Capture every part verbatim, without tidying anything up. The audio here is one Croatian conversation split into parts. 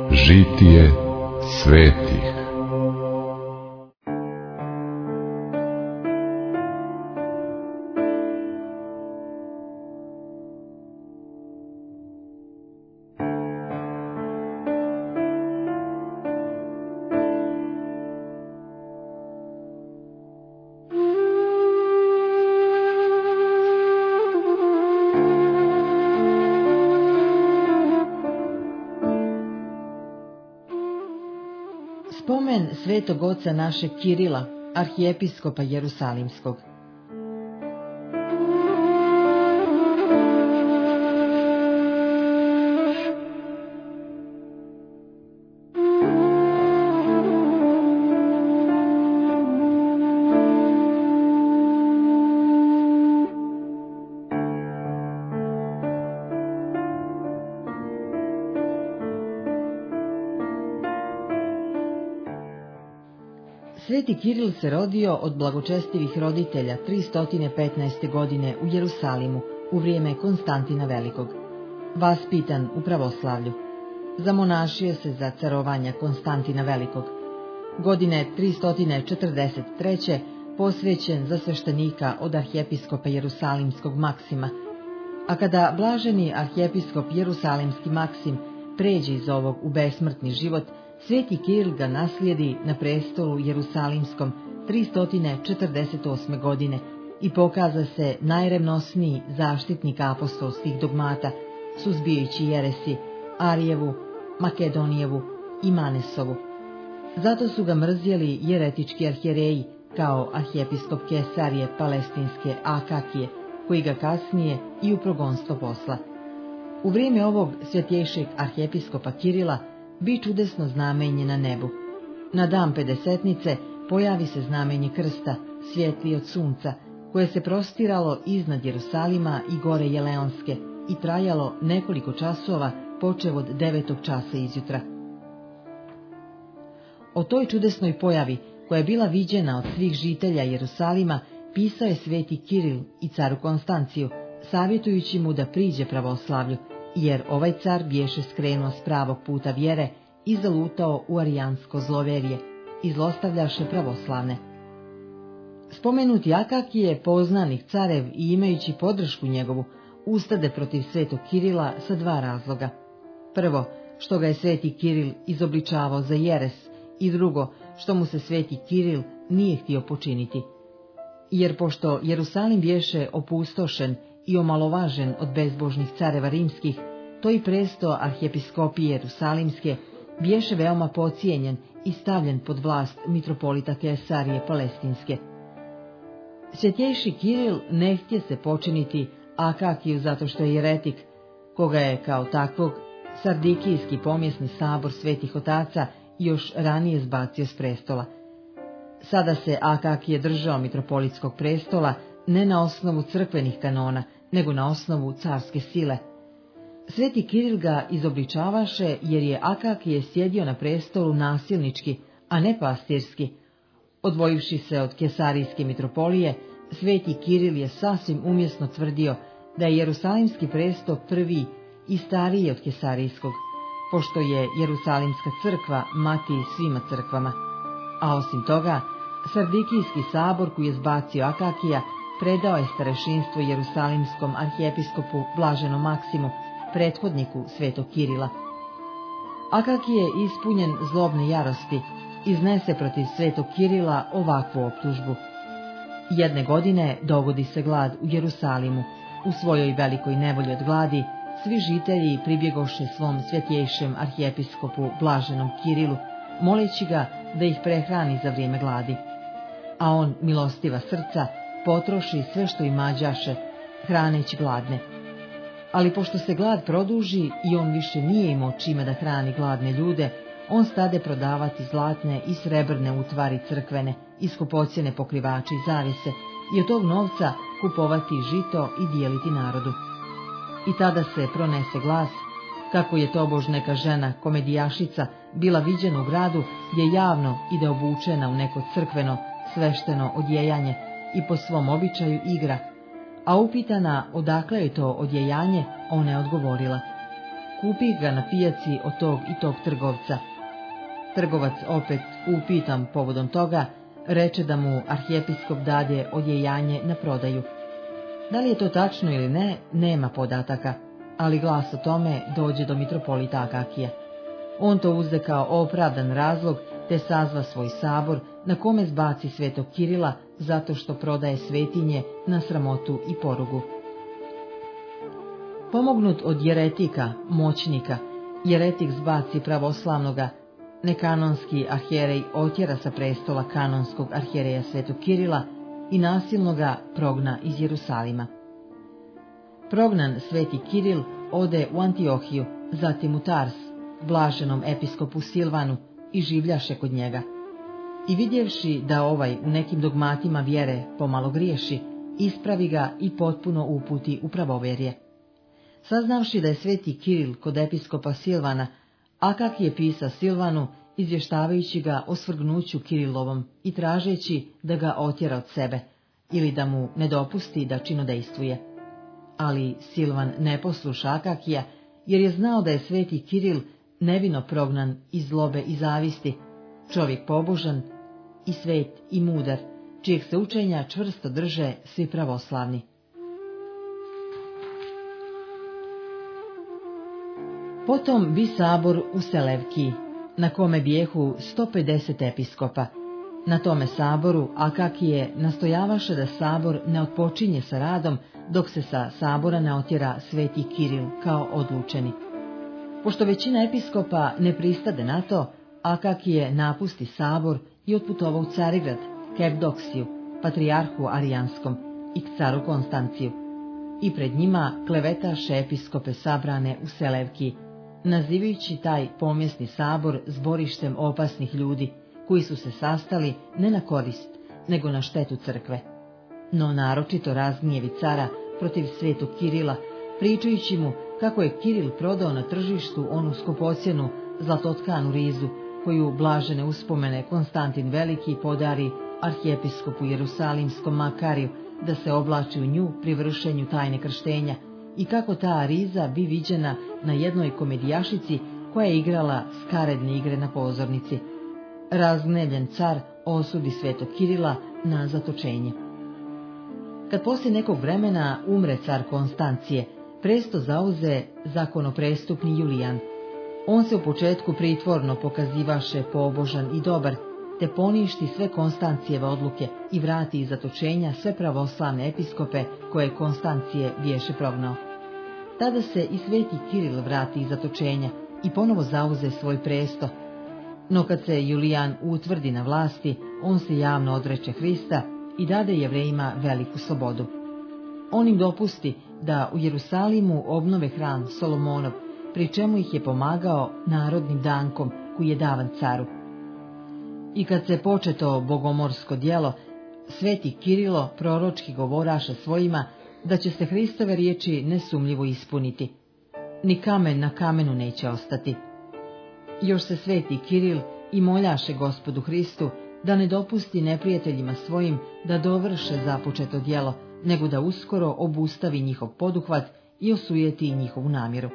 Žitije svetih. Spomen svetog oca našeg Kirila, arhijepiskopa Jerusalimskog. Sveti Kiril se rodio od blagočestivih roditelja tristo petnaeste. godine u Jerusalimu u vrijeme Konstantina Velikog. Vaspitan u pravoslavlju. Zamonašio se za carovanja Konstantina Velikog. Godine tristo četrdeset treće. posvećen za sveštenika od arhijepiskopa Jerusalimskog Maksima. A kada blaženi arhijepiskop Jerusalimski Maksim pređe iz ovog u besmrtni život, Sveti Kiril ga naslijedi na prestolu Jerusalimskom tristo četrdeset osme. godine i pokaza se najrevnosniji zaštitnik apostolskih dogmata, suzbijajući jeresi Arijevu, Makedonijevu i Manesovu. Zato su ga mrzjeli jeretički arhijereji, kao arhijepiskop Kesarije Palestinske Akakije, koji ga kasnije i u progonstvo posla. U vrijeme ovog svjetjejšeg arhijepiskopa Kirila bi čudesno znamenje na nebu. Na dan pedesetnice pojavi se znamenje krsta, svjetli od sunca, koje se prostiralo iznad Jerusalima i gore Jeleonske i trajalo nekoliko časova, počev od devetog časa izjutra. O toj čudesnoj pojavi, koja je bila viđena od svih žitelja Jerusalima, pisao je Sveti Kiril i caru Konstanciju, savjetujući mu da priđe pravoslavlju, jer ovaj car biješe skrenuo s pravog puta vjere i zalutao u arijansko zloverje i zlostavljaše pravoslavne. Spomenuti Akakije, poznanik carev i imajući podršku njegovu, ustade protiv svetog Kirila sa dva razloga. Prvo, što ga je Sveti Kiril izobličavao za jeres, i drugo, što mu se Sveti Kiril nije htio počiniti. Jer pošto Jerusalim biješe opustošen i omalovažen od bezbožnih careva rimskih, to i presto arhijepiskopije Jerusalimske biješe veoma pocijenjen i stavljen pod vlast mitropolita Kesarije Palestinske. Svjetjejši Kiril ne htje se počiniti Akakiju zato što je jeretik, koga je kao takvog Sardikijski pomjesni sabor svetih otaca još ranije zbacio s prestola. Sada se Akakije držao mitropolitskog prestola ne na osnovu crkvenih kanona, nego na osnovu carske sile. Sveti Kiril ga izobličavaše jer je Akakije sjedio na prestolu nasilnički, a ne pastirski. Odvojivši se od Kesarijske mitropolije, Sveti Kiril je sasvim umjesno tvrdio da je Jerusalimski presto prvi i stariji od Kesarijskog, pošto je Jerusalimska crkva mati svima crkvama. A osim toga, Sardikijski sabor koji je zbacio Akakija predao je starešinstvo Jerusalimskom arhijepiskopu blaženom Maksimu, prethodniku svetog Kirila. Akakije, ispunjen zlobne jarosti, iznese protiv svetog Kirila ovakvu optužbu. Jedne godine dogodi se glad u Jerusalimu. U svojoj velikoj nevolji od gladi, svi žitelji pribjegoše svom svjetjejšem arhijepiskopu blaženom Kirilu, moleći ga da ih prehrani za vrijeme gladi. A on, milostiva srca, potroši sve što imađaše, hraneći gladne. Ali pošto se glad produži i on više nije imao čime da hrani gladne ljude, on stade prodavati zlatne i srebrne utvari crkvene, i skupocjene pokrivače i zavise, i od tog novca kupovati žito i dijeliti narodu. I tada se pronese glas kako je tobož neka žena, komedijašica, bila viđena u gradu gdje javno ide obučena u neko crkveno, svešteno odjejanje i po svom običaju igra, a upitana odakle je to odjejanje, ona je odgovorila: kupi ga na pijaci od tog i tog trgovca. Trgovac opet upitan povodom toga, reče da mu arhijepiskop dade odjejanje na prodaju. Da li je to tačno ili ne, nema podataka, ali glas o tome dođe do mitropolita Akakija. On to uzde kao opravdan razlog, te sazva svoj sabor na kome zbaci svetog Kirila zato što prodaje svetinje na sramotu i porugu. Pomognut od jeretika, moćnika, jeretik zbaci pravoslavnoga, nekanonski arhijerej otjera sa prestola kanonskog arhijereja svetog Kirila i nasilno ga progna iz Jerusalima. Prognan sveti Kiril ode u Antiohiju, zatim u Tars, blaženom episkopu Silvanu, i življaše kod njega. I vidjevši da ovaj u nekim dogmatima vjere pomalo griješi, ispravi ga i potpuno uputi u pravovjerje. Saznavši da je sveti Kiril kod episkopa Silvana, Akak je pisa Silvanu, izvještavajući ga o svrgnuću Kirilovom i tražeći da ga otjera od sebe, ili da mu ne dopusti da činodejstvuje. Ali Silvan ne posluša Akakija, jer je znao da je sveti Kiril nevino prognan iz zlobe i zavisti, čovjek pobožan i svet i mudar, čijeg se učenja čvrsto drže svi pravoslavni. Potom bi sabor u Selevkiji, na kome bijehu sto pedeset episkopa. Na tome saboru Akakije nastojavaše da sabor ne otpočinje sa radom, dok se sa sabora ne otjera sveti Kiril kao odlučeni. Pošto većina episkopa ne pristade na to, Akakije napusti sabor i otputovao u Carigrad, k Evdoksiju, patrijarhu Arijanskom, i k caru Konstanciju. I pred njima klevetaše episkope sabrane u Selevkiji, nazivajući taj pomjesni sabor zborištem opasnih ljudi, koji su se sastali ne na korist, nego na štetu crkve. No naročito razgnjevi cara protiv svetog Kirila, pričajući mu kako je Kiril prodao na tržištu onu skupocjenu zlatotkanu rizu, koju blažene uspomene Konstantin Veliki podari arhijepiskopu Jerusalimskom Makariju da se oblači u nju pri vršenju tajne krštenja, i kako ta riza bi viđena na jednoj komedijašici koja je igrala skaredne igre na pozornici. Razgnevljen car osudi svetog Kirila na zatočenje. Kad poslije nekog vremena umre car Konstancije, presto zauze zakonoprestupni Julijan. On se u početku pritvorno pokazivaše pobožan i dobar, te poništi sve Konstancijeve odluke i vrati iz zatočenja sve pravoslavne episkope koje Konstancije biješe prognao. Tada se i sveti Kiril vrati iz zatočenja i ponovo zauze svoj presto. No kad se Julijan utvrdi na vlasti, on se javno odreče Hrista i dade Jevrejima veliku slobodu. On im dopusti da u Jerusalimu obnove hram Solomonov, pri čemu ih je pomagao narodnim dankom koji je davan caru. I kad se početo bogomorsko djelo, sveti Kirilo proročki govoraše svojima da će se Hristove riječi nesumljivo ispuniti. Ni kamen na kamenu neće ostati. Još se sveti Kiril i moljaše Gospodu Hristu da ne dopusti neprijateljima svojim da dovrše započeto djelo, nego da uskoro obustavi njihov poduhvat i osujeti njihovu namjeru.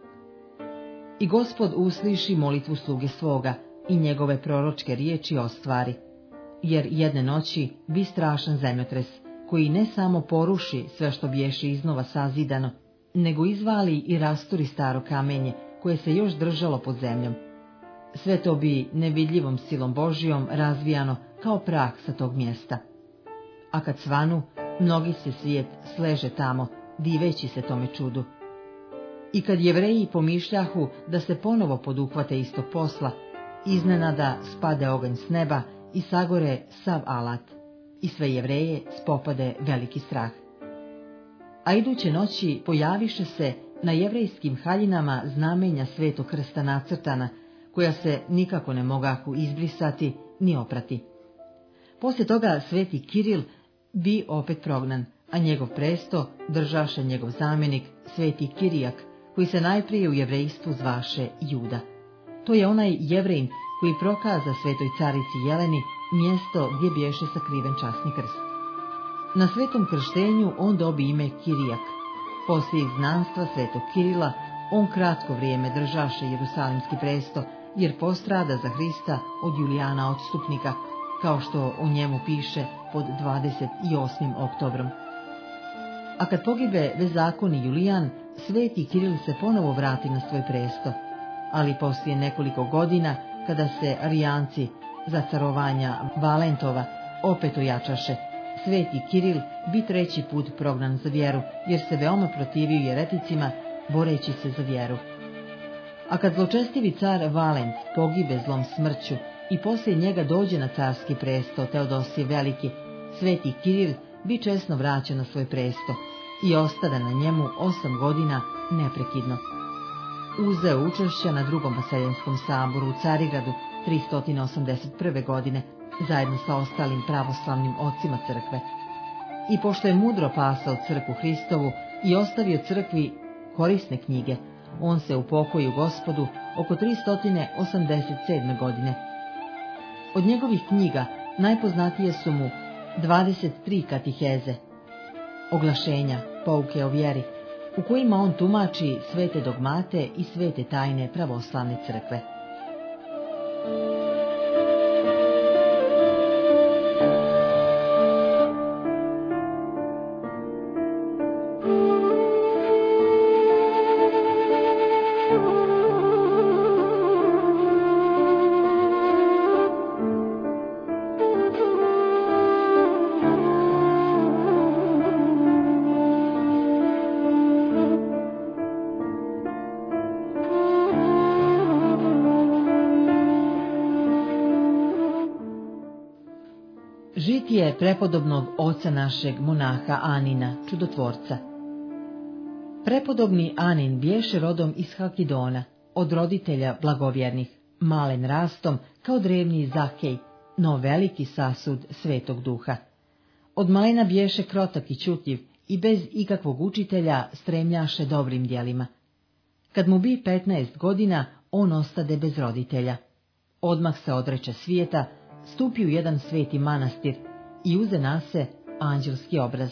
I Gospod usliši molitvu sluge svoga i njegove proročke riječi ostvari, jer jedne noći bi strašan zemljotres, koji ne samo poruši sve što biješe iznova sazidano, nego izvali i rasturi staro kamenje koje se još držalo pod zemljom. Sve to bi nevidljivom silom Božijom razvijano kao prah sa tog mjesta. A kad svanu, mnogi se svijet sleže tamo, diveći se tome čudu. I kad Jevreji pomišljahu da se ponovo poduhvate istog posla, iznenada spade oganj s neba i sagore sav alat, i sve Jevreje spopade veliki strah. A iduće noći pojaviše se na jevrejskim haljinama znamenja svetog krsta nacrtana, koja se nikako ne mogahu izbrisati ni oprati. Poslije toga sveti Kiril bi opet prognan, a njegov presto držaše njegov zamjenik sveti Kirijak, koji se najprije u jevrejstvu zvaše Juda. To je onaj Jevrejin koji prokaza svetoj carici Jeleni mjesto gdje biješe sakriven časni krst. Na svetom krštenju on dobi ime Kirijak. Poslije izgnanstva svetog Kirila On kratko vrijeme držaše Jerusalimski presto, jer postrada za Hrista od Julijana odstupnika, kao što o njemu piše pod dvadeset osmim oktobrom. A kad pogibe bezakoni Julijan, sveti Kiril se ponovo vrati na svoj presto, ali poslije nekoliko godina, kada se Arijanci za carovanja Valentova opet ojačaše, sveti Kiril bi treći put prognan za vjeru, jer se veoma protivio jereticima, boreći se za vjeru. A kad zločestivi car Valent pogibe zlom smrću i poslije njega dođe na carski presto Teodosije Veliki, sveti Kiril bi česno vraćen na svoj presto i ostade na njemu osam godina neprekidno. Uzeo učešća na drugom vaseljenskom saboru u Carigradu tristo osamdeset prve. godine, zajedno sa ostalim pravoslavnim ocima crkve. I pošto je mudro pasao crkvu Hristovu i ostavio crkvi korisne knjige, on se upokojio Gospodu oko tristo osamdeset sedme. godine. Od njegovih knjiga najpoznatije su mu dvadeset tri katiheze, oglašenja, pouke o vjeri, u kojima on tumači svete dogmate i svete tajne pravoslavne crkve. Žitije prepodobnog oca našeg monaha Anina, čudotvorca. Prepodobni Anin bješe rodom iz Halkidona, od roditelja blagovjernih, malen rastom kao drevni Zakej, no veliki sasud Svetog Duha. Od malena bješe krotak i čutljiv i bez ikakvog učitelja stremljaše dobrim djelima. Kad mu bi petnaest godina, on ostade bez roditelja. Odmah se odreče svijeta, stupi u jedan sveti manastir i uze na se anđelski obraz.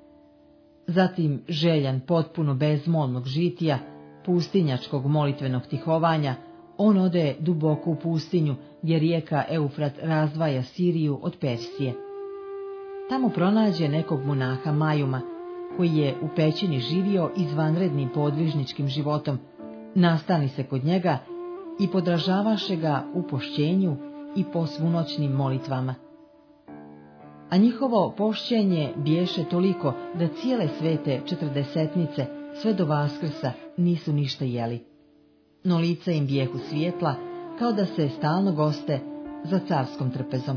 Zatim, željan potpuno bezmolnog žitija, pustinjačkog molitvenog tihovanja, on ode duboko u pustinju, gdje rijeka Eufrat razdvaja Siriju od Persije. Tamo pronađe nekog monaha Majuma, koji je u pećini živio izvanrednim podvižničkim životom, nastani se kod njega i podražavaše ga u pošćenju i po svunoćnim molitvama. A njihovo pošćenje biješe toliko da cijele svete četrdesetnice sve do Vaskrsa nisu ništa jeli. No lica im bijehu svijetla, kao da se stalno goste za carskom trpezom.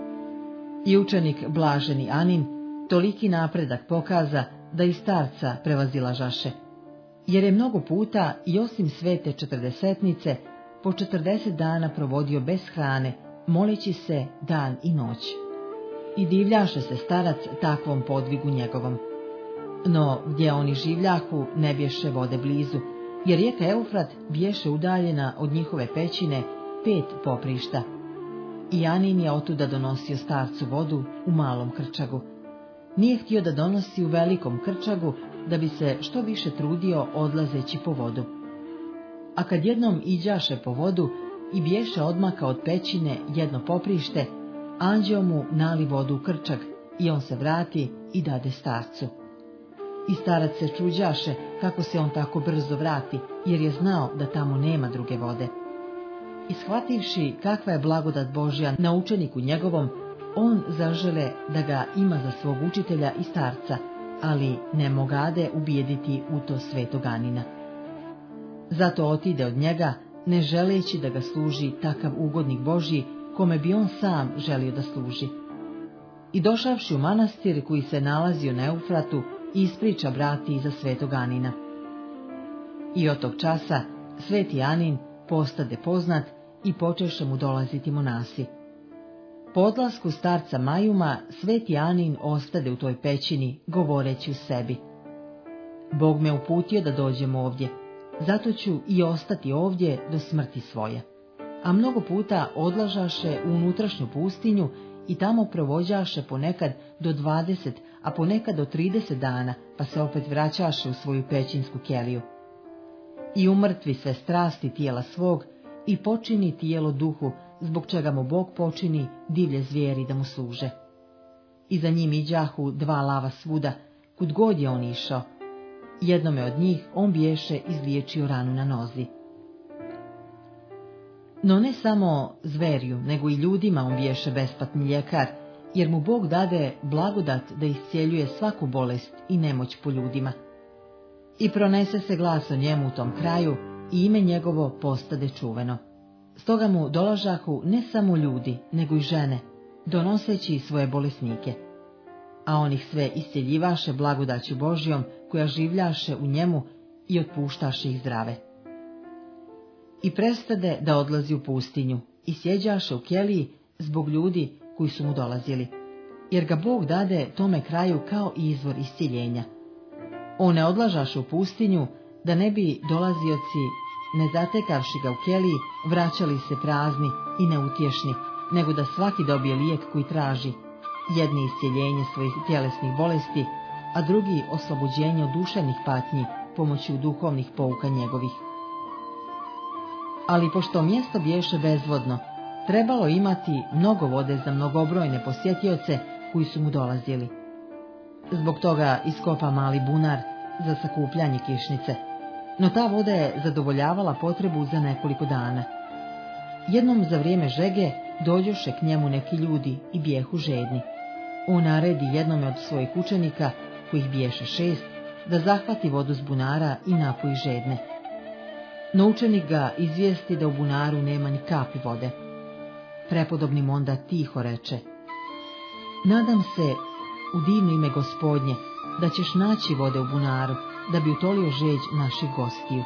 I učenik blaženi Anin toliki napredak pokaza da i starca prevazilažaše, jer je mnogo puta i osim svete četrdesetnice po četrdeset dana provodio bez hrane, moleći se dan i noć. I divljaše se starac takvom podvigu njegovom. No gdje oni življahu ne bješe vode blizu, jer rijeka Eufrat bješe udaljena od njihove pećine pet poprišta. I Anin je otuda donosio starcu vodu u malom krčagu. Nije htio da donosi u velikom krčagu, da bi se što više trudio odlazeći po vodu. A kad jednom iđaše po vodu i bješe odmaka od pećine jedno poprište, anđeo mu nali vodu u krčag i on se vrati i dade starcu. I starac se čuđaše kako se on tako brzo vrati, jer je znao da tamo nema druge vode. I shvativši kakva je blagodat Božja na učeniku njegovom, on zažele da ga ima za svog učitelja i starca, ali ne mogade ubijediti u to svetog Anina. Zato otide od njega, ne želeći da ga služi takav ugodnik Božji, kome bi on sam želio da služi. I došavši u manastir koji se nalazio na Eufratu, ispriča brati za svetog Anina. I od tog časa sveti Anin postade poznat i počeše mu dolaziti monasi. Po odlasku starca Majuma, sveti Anin ostade u toj pećini, govoreći u sebi: Bog me uputio da dođem ovdje, zato ću i ostati ovdje do smrti svoje. A mnogo puta odlažaše u unutrašnju pustinju i tamo provođaše ponekad do dvadeset, a ponekad do trideset dana, pa se opet vraćaše u svoju pećinsku keliju. i umrtvi sve strasti tijela svog i počini tijelo duhu, zbog čega mu Bog počini divlje zvijeri da mu služe. I za njim iđahu dva lava svuda, kud god je on išao. Jednome od njih on biješe izliječio ranu na nozi. No ne samo zverju, nego i ljudima on biješe besplatni ljekar, jer mu Bog dade blagodat da iscijeljuje svaku bolest i nemoć po ljudima. I pronese se glas o njemu u tom kraju i ime njegovo postade čuveno. Stoga mu dolažahu ne samo ljudi, nego i žene, donoseći svoje bolesnike. A on ih sve iscjeljivaše blagodaću Božjom, koja življaše u njemu i otpuštaše ih zdrave. I prestade da odlazi u pustinju i sjeđaše u keliji zbog ljudi koji su mu dolazili, jer ga Bog dade tome kraju kao izvor iscjeljenja. On ne odlažaše u pustinju, da ne bi dolazioci, ne zatekavši ga u keliji, vraćali se prazni i neutješni, nego da svaki dobije lijek koji traži, jedni iscjeljenje svojih tjelesnih bolesti, a drugi oslobođenje od duševnih patnji pomoću duhovnih pouka njegovih. Ali pošto mjesto biješe bezvodno, trebalo imati mnogo vode za mnogobrojne posjetioce koji su mu dolazili. Zbog toga iskopa mali bunar za sakupljanje kišnice, no ta voda je zadovoljavala potrebu za nekoliko dana. Jednom za vrijeme žege dođoše k njemu neki ljudi i bijehu žedni. On naredi jednome od svojih učenika, kojih biješe šest, da zahvati vodu s bunara i napoji žedne. No učenik ga izvijesti da u bunaru nema ni kapi vode. Prepodobni mu onda tiho reče: nadam se u divno ime Gospodnje da ćeš naći vode u bunaru, da bi utolio žeđ naših gostiju.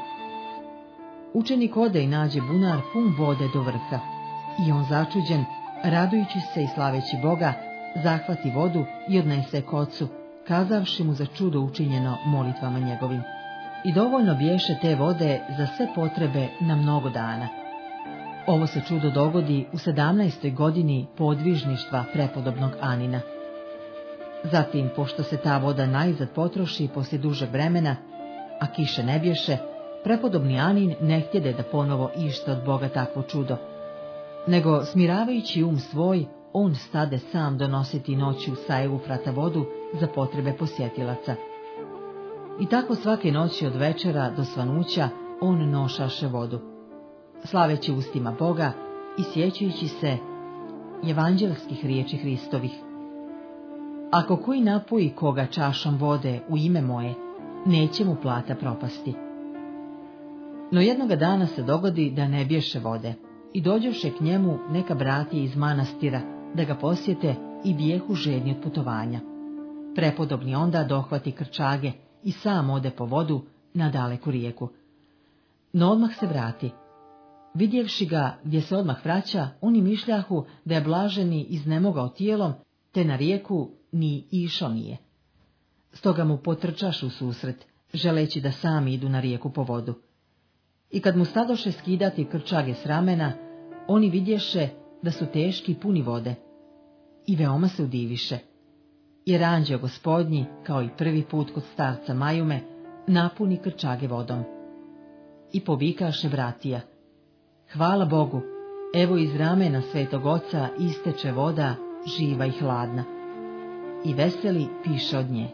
Učenik ode i nađe bunar pun vode do vrha, i on začuđen, radujući se i slaveći Boga, zahvati vodu i odnese k ocu, kazavši mu za čudo učinjeno molitvama njegovim. I dovoljno biješe te vode za sve potrebe na mnogo dana. Ovo se čudo dogodi u sedamnaestoj godini podvižništva prepodobnog Anina. Zatim, pošto se ta voda najzad potroši poslije dužeg vremena, a kiše ne bješe, prepodobni Anin ne htjede da ponovo ište od Boga takvo čudo, nego smiravajući um svoj, on stade sam donositi noću sa Eufrata vodu za potrebe posjetilaca. I tako svake noći od večera do svanuća on nošaše vodu, slaveći ustima Boga i sjećajući se evanđelskih riječi Hristovih. Ako koji napoji koga čašom vode u ime moje, neće mu plata propasti. No jednoga dana se dogodi da ne bješe vode, i dođoše k njemu neka bratije iz manastira, da ga posjete i bijehu žedni od putovanja. Prepodobni onda dohvati krčage i sam ode po vodu na daleku rijeku. No odmah se vrati. Vidjevši ga gdje se odmah vraća, oni mišljahu da je blaženi iznemogao tijelom, te na rijeku ni išao nije. Stoga mu potrčaš u susret, želeći da sami idu na rijeku po vodu. I kad mu stadoše skidati krčage s ramena, oni vidješe da su teški puni vode. I veoma se udiviše, jer anđeo Gospodnji, kao i prvi put kod starca Majume, napuni krčage vodom. I povikaše bratija: hvala Bogu, evo iz ramena Svetog Oca isteče voda, živa i hladna. I veseli piše od nje.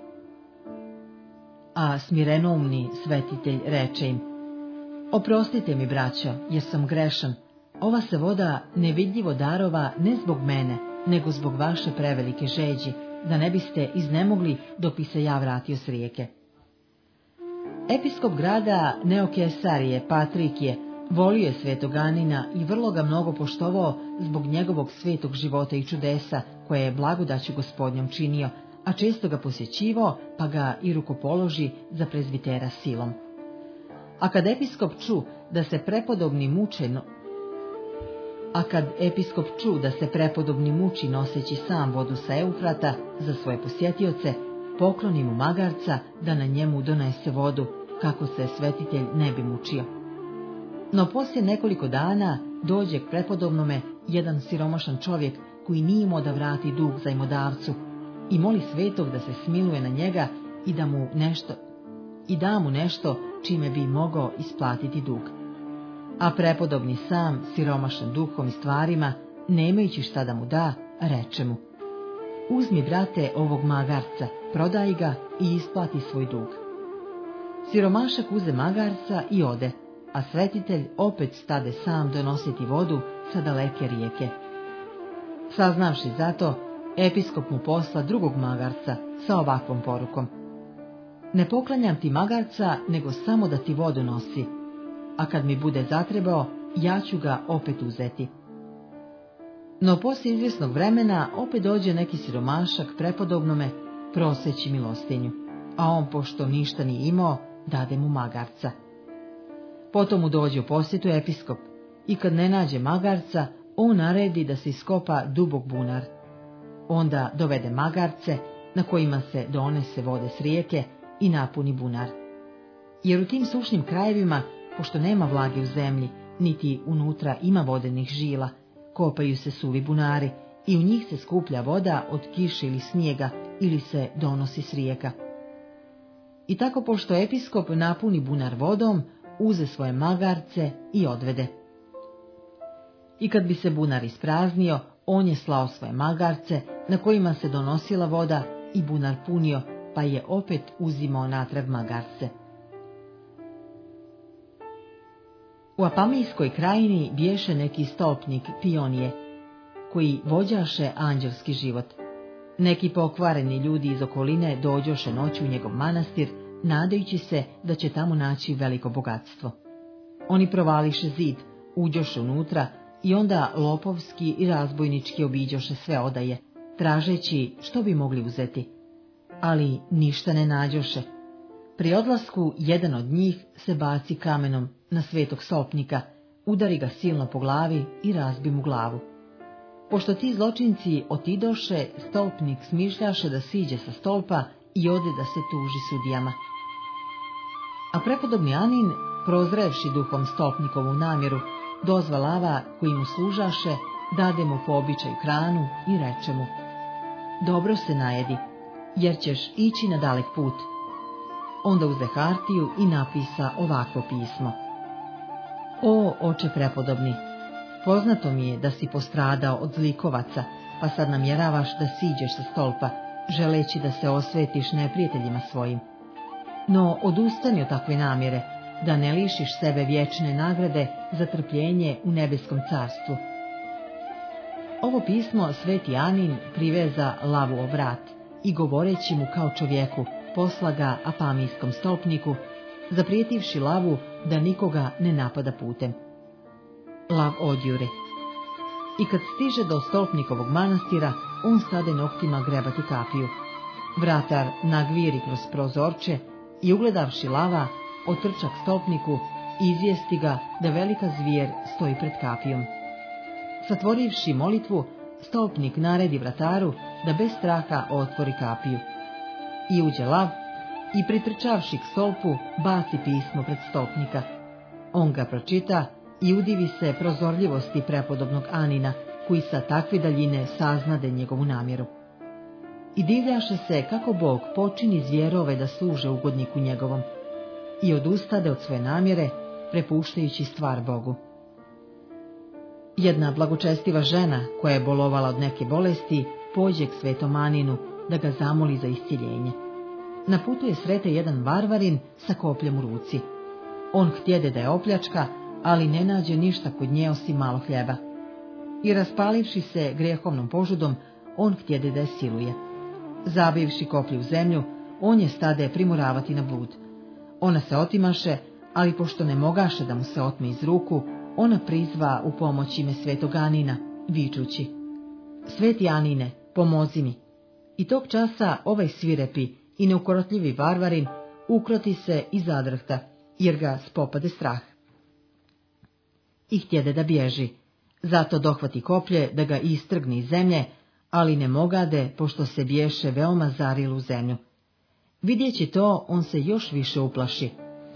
A smirenoumni svetitelj reče im: oprostite mi, braćo, jer sam grešan. Ova se voda nevidljivo darova ne zbog mene, nego zbog vaše prevelike žeđi, da ne biste iznemogli dok bi se ja vratio s rijeke. Episkop grada Neokesarije, Patrikije, volio je svetog Anina i vrlo ga mnogo poštovao zbog njegovog svetog života i čudesa koje je blagodaću Gospodnjom činio, a često ga posjećivao, pa ga i rukopoloži za prezbitera silom. A kad episkop ču da se prepodobni muče, no... a kad episkop ču da se prepodobni muči noseći sam vodu sa Eufrata za svoje posjetioce, pokloni mu magarca da na njemu donese vodu, kako se svetitelj ne bi mučio. No poslije nekoliko dana dođe k prepodobnome jedan siromašan čovjek koji nije imao da vrati dug zajmodavcu i moli svetog da se smiluje na njega i da mu nešto i da mu nešto čime bi mogao isplatiti dug. A prepodobni sam, siromašan duhom i stvarima, nemajući šta da mu da, reče mu: uzmi, brate, ovog magarca, prodaj ga i isplati svoj dug. Siromašak uze magarca i ode, a svetitelj opet stade sam donositi vodu sa daleke rijeke. Saznavši zato, episkop mu posla drugog magarca sa ovakvom porukom: ne poklanjam ti magarca, nego samo da ti vodu nosi, a kad mi bude zatrebao, ja ću ga opet uzeti. No poslije izvjesnog vremena opet dođe neki siromašak prepodobnome proseći milostinju, a on, pošto ništa nije imao, dade mu magarca. Potom mu dođe u posjetu episkop i kad ne nađe magarca, on naredi da se iskopa dubok bunar. Onda dovede magarce na kojima se donese vode s rijeke i napuni bunar. Jer u tim sušnim krajevima, pošto nema vlage u zemlji, niti unutra ima vodenih žila, kopaju se suvi bunari i u njih se skuplja voda od kiše ili snijega ili se donosi s rijeka. I tako, pošto episkop napuni bunar vodom, uze svoje magarce i odvede. I kad bi se bunar ispraznio, on je slao svoje magarce na kojima se donosila voda i bunar punio, pa je opet uzimao natrag magarce. U Apamijskoj krajini bješe neki stolpnik Pionije, koji vođaše anđelski život. Neki pokvareni ljudi iz okoline dođoše noću u njegov manastir, nadajući se da će tamo naći veliko bogatstvo. Oni provališe zid, uđoše unutra i onda lopovski i razbojnički obiđoše sve odaje, tražeći što bi mogli uzeti. Ali ništa ne nađoše. Pri odlasku jedan od njih se baci kamenom na svetog stolpnika, udari ga silno po glavi i razbi mu glavu. Pošto ti zločinci otidoše, stolpnik smišljaše da siđe sa stolpa i ode da se tuži sudijama. A prepodobni Anin, prozrevši duhom stolpnikovu namjeru, dozva lava koji mu služaše, dade mu po običaju hranu i reče mu: dobro se najedi, jer ćeš ići na dalek put. Onda uze hartiju i napisa ovakvo pismo: o, oče prepodobni, poznato mi je da si postradao od zlikovaca, pa sad namjeravaš da siđeš sa stolpa, želeći da se osvetiš neprijateljima svojim. No odustani od takve namjere, da ne lišiš sebe vječne nagrade za trpljenje u nebeskom carstvu. Ovo pismo sveti Anin priveza lavu o vrat i govoreći mu kao čovjeku, posla ga Apamijskom stolpniku, zaprijetivši lavu da nikoga ne napada putem. Lav odjure. I kad stiže do stolpnikovog manastira, on stade noktima grebati kapiju. Vratar nagviri kroz prozorče i ugledavši lava, otrča k stolpniku i izvijesti ga da velika zvijer stoji pred kapijom. Satvorivši molitvu, stolpnik naredi vrataru da bez straha otvori kapiju. I uđe lav i pritrčavši k stolpu baci pismo pred stolpnika. On ga pročita i udivi se prozorljivosti prepodobnog Anina, koji sa takve daljine saznade njegovu namjeru. I divljaše se kako Bog počini zvjerove da služe ugodniku njegovom i odustade od svoje namjere, prepuštajući stvar Bogu. Jedna blagočestiva žena, koja je bolovala od neke bolesti, pođe k svetom Aninu da ga zamoli za iscjeljenje. Na putu je srete jedan varvarin sa kopljem u ruci. On htjede da je opljačka, ali ne nađe ništa kod nje osim malo hljeba. I raspalivši se grijehovnom požudom, on htjede da je siluje. Zabivši koplje u zemlju, on je stade primoravati na blud. Ona se otimaše, ali pošto ne mogaše da mu se otme iz ruku, ona prizva u pomoć ime svetog Anina, vičući: sveti Anine, pomozi mi. I tog časa ovaj svirepi i neukorotljivi varvarin ukroti se i zadrhta, jer ga spopade strah. I htjede da bježi, zato dohvati koplje da ga istrgne iz zemlje, ali ne mogade, pošto se bješe veoma zaril u zemlju. Vidjeći to, on se još više uplaši.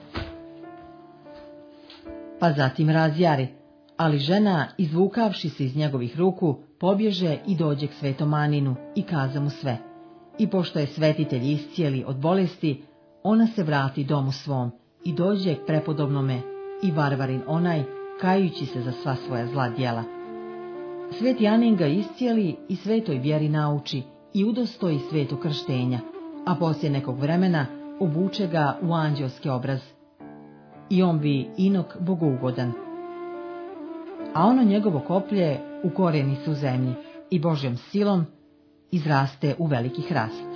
Pa zatim razjari, ali žena, izvukavši se iz njegovih ruku, pobježe i dođe k svetom Aninu i kaza mu sve. I pošto je svetitelj iscijeli od bolesti, ona se vrati domu svom i dođe k prepodobnome i varvarin onaj, kajući se za sva svoja zla djela. Sveti Anin ga iscijeli i svetoj vjeri nauči i udostoji svetu krštenja, a poslije nekog vremena obuče ga u anđelski obraz. I on bi inok bogougodan. A ono njegovo koplje ukoreni se u zemlji i Božjom silom izraste u veliki hrast.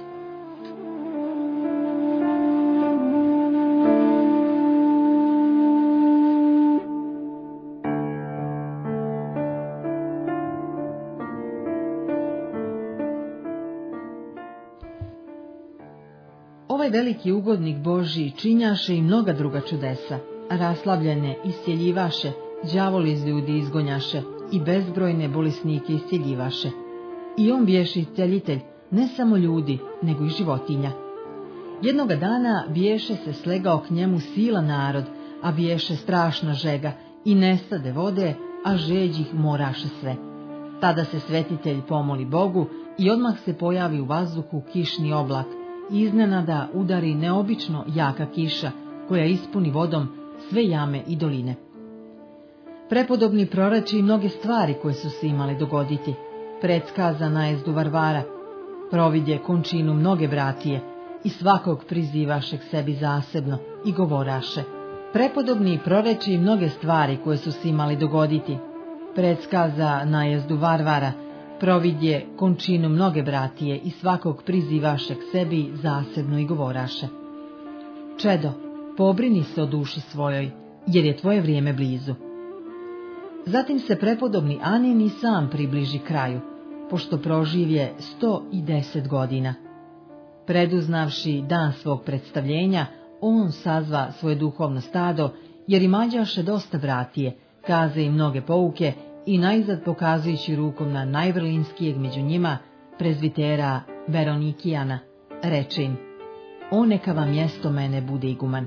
Ovaj veliki ugodnik Božji činjaše i mnoga druga čudesa, raslavljene iscjeljivaše, đavol iz ljudi izgonjaše i bezbrojne bolesnike iscjeljivaše. I on biješe iscjeljitelj ne samo ljudi, nego i životinja. Jednoga dana biješe se slegao k njemu sila narod, a biješe strašna žega i nestade vode, a žeđ ih moraše sve. Tada se svetitelj pomoli Bogu i odmah se pojavi u vazduhu kišni oblak, i iznenada udari neobično jaka kiša, koja ispuni vodom sve jame i doline. Prepodobni proreči mnoge stvari koje su se imale dogoditi, predskaza najezdu Varvara, providje končinu mnoge bratije i svakog prizivaše k sebi zasebno i govoraše. Prepodobni proreči mnoge stvari koje su se imali dogoditi, predskaza najezdu Varvara, providje končinu mnoge bratije i svakog prizivaše k sebi zasebno i govoraše. Čedo, pobrini se o duši svojoj, jer je tvoje vrijeme blizu. Zatim se prepodobni Anin i sam približi kraju, pošto proživje sto i deset godina. Preduznavši dan svog predstavljenja, on sazva svoje duhovno stado, jer imađaše dosta bratije, kaze i mnoge pouke, i najzad pokazujući rukom na najvrlinskijeg među njima, prezvitera Veronikijana, reče im: o neka vam mjesto mene bude iguman.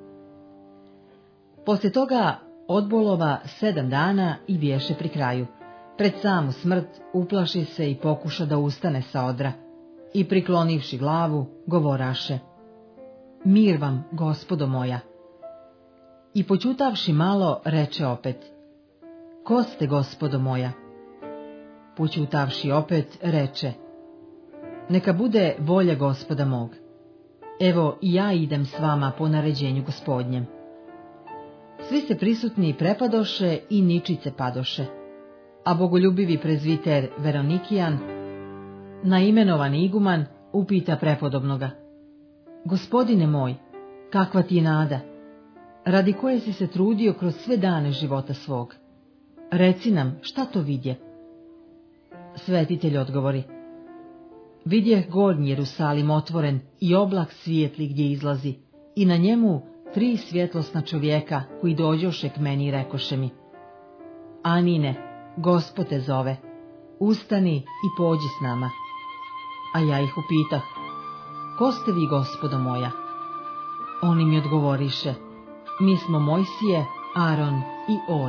Poslije toga odbolova sedam dana i biješe pri kraju. Pred samu smrt uplaši se i pokuša da ustane sa odra, i priklonivši glavu govoraše: mir vam, gospodo moja. I počutavši malo, reče opet: ko ste, gospodo moja? Počutavši opet, reče: neka bude volja gospoda mog. Evo i ja idem s vama po naređenju gospodnjem. Svi se prisutni prepadoše i ničice padoše, a bogoljubivi prezviter Veronikijan, naimenovani iguman, upita prepodobnoga: gospodine moj, kakva ti je nada, radi koje si se trudio kroz sve dane života svog? Reci nam, šta to vidje? Svetitelj odgovori: vidjeh gornji Jerusalim otvoren i oblak svijetli gdje izlazi, i na njemu tri svjetlosna čovjeka koji dođoše k meni i rekoše mi: Anine, Gospod te zove, ustani i pođi s nama. A ja ih upitah: ko ste vi, gospodo moja? Oni mi odgovoriše: mi smo Mojsije, Aron i Or.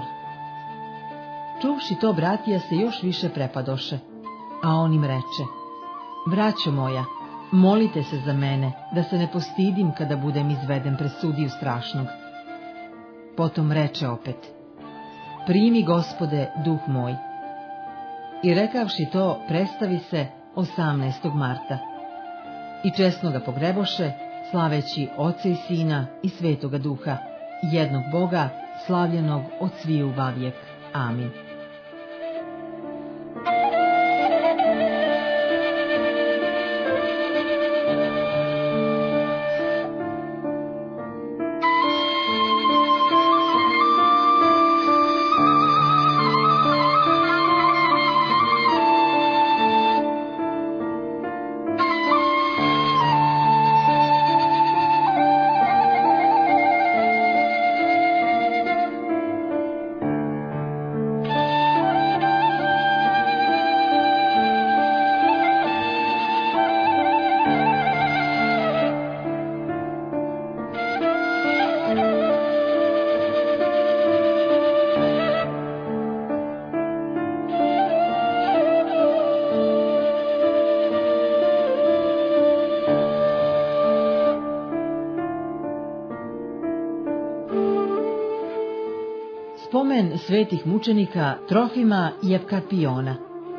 Čuvši to, bratija se još više prepadoše, a on im reče: braćo moja, molite se za mene, da se ne postidim kada budem izveden pred sudiju strašnog. Potom reče opet: primi, Gospode, duh moj. I rekavši to, predstavi se osamnaestog marta. I česno ga pogreboše, slaveći Oca i Sina i Svetoga Duha, jednog Boga, slavljenog od sviju vavijek. Amin. spomen svetih mučenika Trofima i Evkarpijona.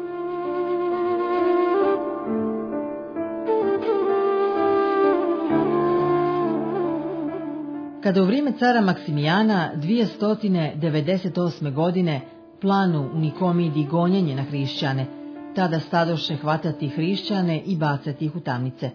Kada u vrijeme cara Maksimijana dvjesto devedeset osme. godine planu u Nikomidiji gonjenje na hrišćane, tada stadoše hvatati hrišćane i bacati ih u tamnice.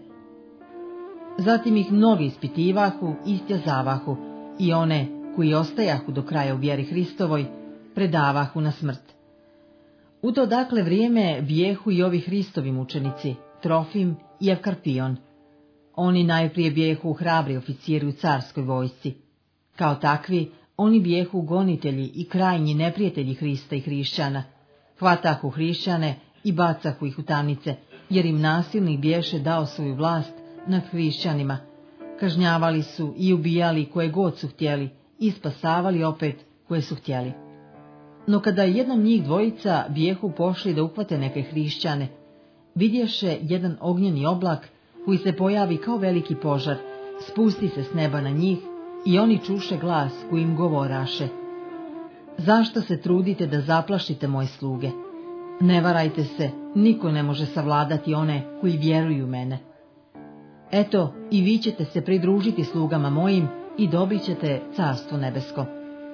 Zatim ih mnogi ispitivahu i istjazavahu i one koji ostajahu do kraja u vjeri Hristovoj predavahu na smrt. U to dakle vrijeme bijehu i ovi Hristovi mučenici, Trofim i Evkarpijon. Oni najprije bijehu hrabri oficiri u carskoj vojsci. Kao takvi, oni bijehu gonitelji i krajnji neprijatelji Hrista i hrišćana. Hvatahu hrišćane i bacahu ih u tamnice, jer im nasilnik biješe dao svoju vlast nad hrišćanima. Kažnjavali su i ubijali koje god su htjeli i spasavali opet koje su htjeli. No kada je jednom njih dvojica bijehu pošli da uhvate neke hrišćane, vidješe jedan ognjeni oblak koji se pojavi kao veliki požar, spusti se s neba na njih i oni čuše glas koji im govoraše: zašto se trudite da zaplašite moje sluge? Ne varajte se, niko ne može savladati one koji vjeruju mene. Eto, i vi ćete se pridružiti slugama mojim i dobit ćete carstvo nebesko.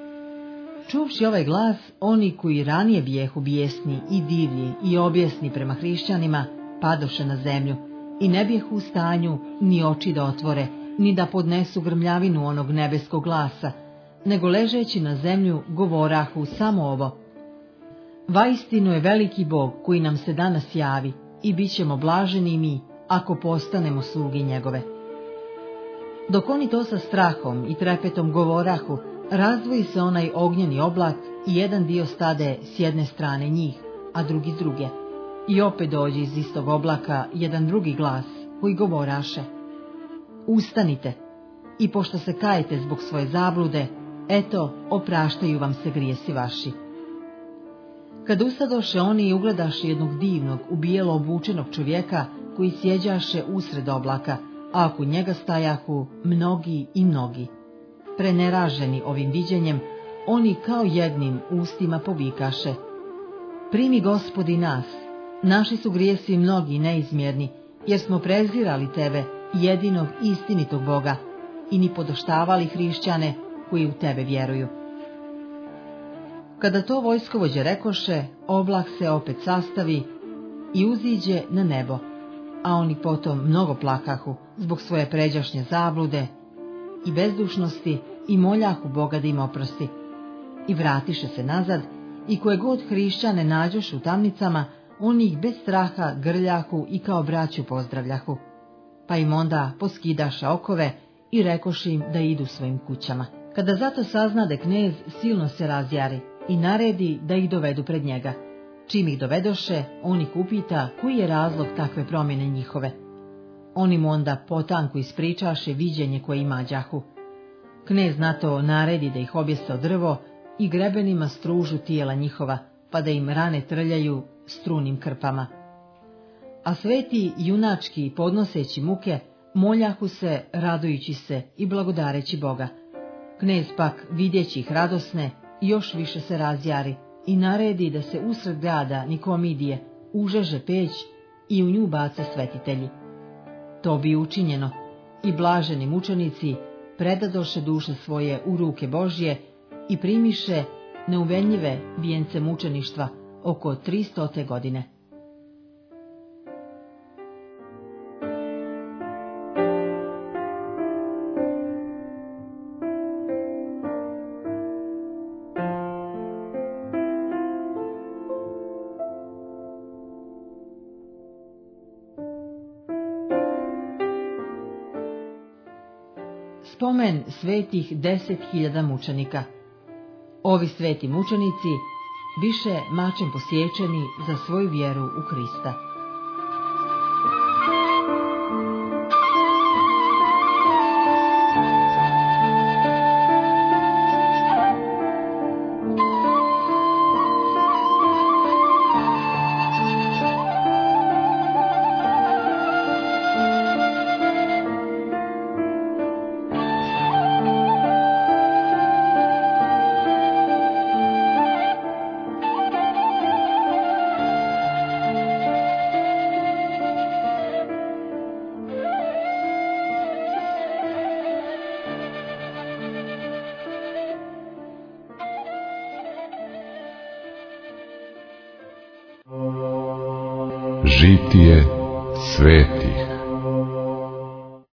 Čuvši ovaj glas, oni koji ranije bijehu bijesni i divlji i objesni prema hrišćanima, padoše na zemlju i ne bijehu u stanju ni oči da otvore, ni da podnesu grmljavinu onog nebeskog glasa, nego ležeći na zemlju govorahu samo ovo: vaistinu je veliki Bog koji nam se danas javi i bit ćemo blaženi mi ako postanemo slugi njegove. Dok oni to sa strahom i trepetom govorahu, razdvoji se onaj ognjeni oblak i jedan dio stade s jedne strane njih, a drugi s druge. I opet dođe iz istog oblaka jedan drugi glas koji govoraše: ustanite i pošto se kajete zbog svoje zablude, eto, opraštaju vam se grijesi vaši. Kad ustadoše oni i ugledaše jednog divnog, u bijelo obučenog čovjeka koji sjeđaše usred oblaka, a oko njega stajahu mnogi i mnogi. Preneraženi ovim viđenjem, oni kao jednim ustima povikaše: primi Gospodi nas, naši su grijesi mnogi i neizmjerni, jer smo prezirali tebe, jedinog istinitog Boga, i ni podoštavali hrišćane koji u tebe vjeruju. Kada to vojskovođe rekoše, oblak se opet sastavi i uziđe na nebo, a oni potom mnogo plakahu zbog svoje pređašnje zablude i bezdušnosti i moljahu Boga da im oprosti. I vratiše se nazad i koje god hrišćane nađoše u tamnicama, oni ih bez straha grljahu i kao braću pozdravljahu. Pa im onda poskidaše okove i rekoše im da idu svojim kućama. Kada zato saznade knez, silno se razjari i naredi da ih dovedu pred njega. Čim ih dovedoše, on ih upita koji je razlog takve promjene njihove. Oni mu onda potanku ispričaše viđenje koje imađahu. Knez na to naredi da ih objese o drvo i grebenima stružu tijela njihova, pa da im rane trljaju strunim krpama. A sveti junački, podnoseći muke, moljahu se, radujući se i blagodareći Boga. Knez pak, vidjeći ih radosne, još više se razjari i naredi da se usred grada Nikomidije užeže peć i u nju bace svetitelji. To bi učinjeno i blaženi mučenici predadoše duše svoje u ruke Božje i primiše neuvenljive vijence mučeništva oko tristote godine. Spomen svetih deset hiljada mučenika. Ovi sveti mučenici više mačem posječeni za svoju vjeru u Hrista. Žitije svetih.